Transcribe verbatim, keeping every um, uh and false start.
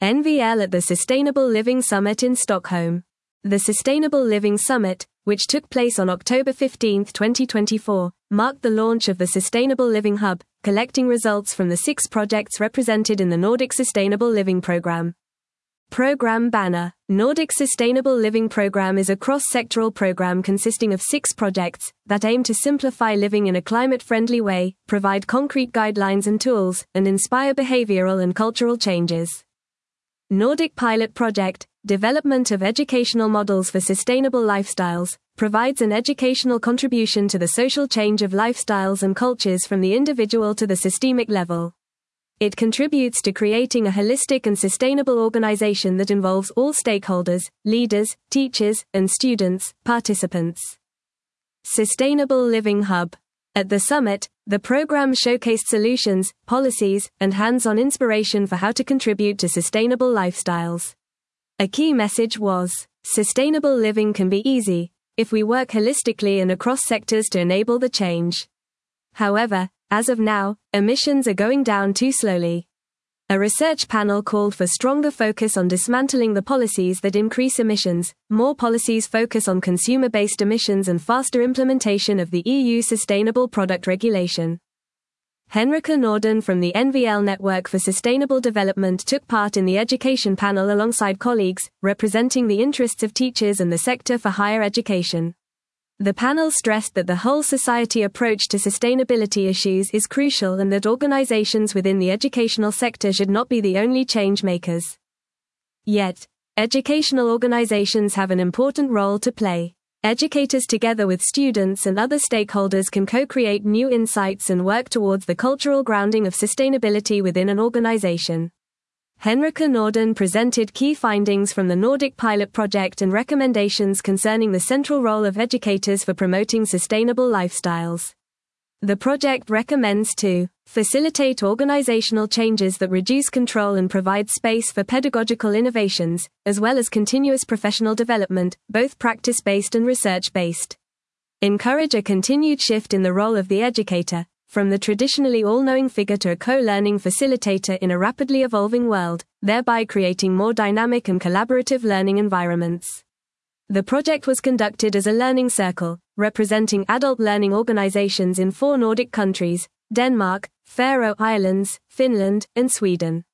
N V L at the Sustainable Living Summit in Stockholm. The Sustainable Living Summit, which took place on October fifteenth, twenty twenty-four, marked the launch of the Sustainable Living Hub, collecting results from the six projects represented in the Nordic Sustainable Living Programme. Program banner. Nordic Sustainable Living Programme is a cross-sectoral program consisting of six projects that aim to simplify living in a climate-friendly way, provide concrete guidelines and tools, and inspire behavioral and cultural changes. Nordic Pilot Project, development of educational models for sustainable lifestyles, provides an educational contribution to the social change of lifestyles and cultures from the individual to the systemic level. It contributes to creating a holistic and sustainable organization that involves all stakeholders, leaders, teachers, and students, participants. Sustainable Living Hub. At the summit, the program showcased solutions, policies, and hands-on inspiration for how to contribute to sustainable lifestyles. A key message was, sustainable living can be easy, if we work holistically and across sectors to enable the change. However, as of now, emissions are going down too slowly. A research panel called for stronger focus on dismantling the policies that increase emissions, more policies focus on consumer-based emissions and faster implementation of the E U Sustainable Product Regulation. Henrika Norden from the N V L Network for Sustainable Development took part in the education panel alongside colleagues, representing the interests of teachers and the sector for higher education. The panel stressed that the whole society approach to sustainability issues is crucial and that organizations within the educational sector should not be the only change makers. Yet, educational organizations have an important role to play. Educators together with students and other stakeholders can co-create new insights and work towards the cultural grounding of sustainability within an organization. Henrika Norden presented key findings from the Nordic Pilot Project and recommendations concerning the central role of educators for promoting sustainable lifestyles. The project recommends to facilitate organizational changes that reduce control and provide space for pedagogical innovations, as well as continuous professional development, both practice-based and research-based. Encourage a continued shift in the role of the educator, from the traditionally all-knowing figure to a co-learning facilitator in a rapidly evolving world, thereby creating more dynamic and collaborative learning environments. The project was conducted as a learning circle, representing adult learning organizations in four Nordic countries, Denmark, Faroe Islands, Finland, and Sweden.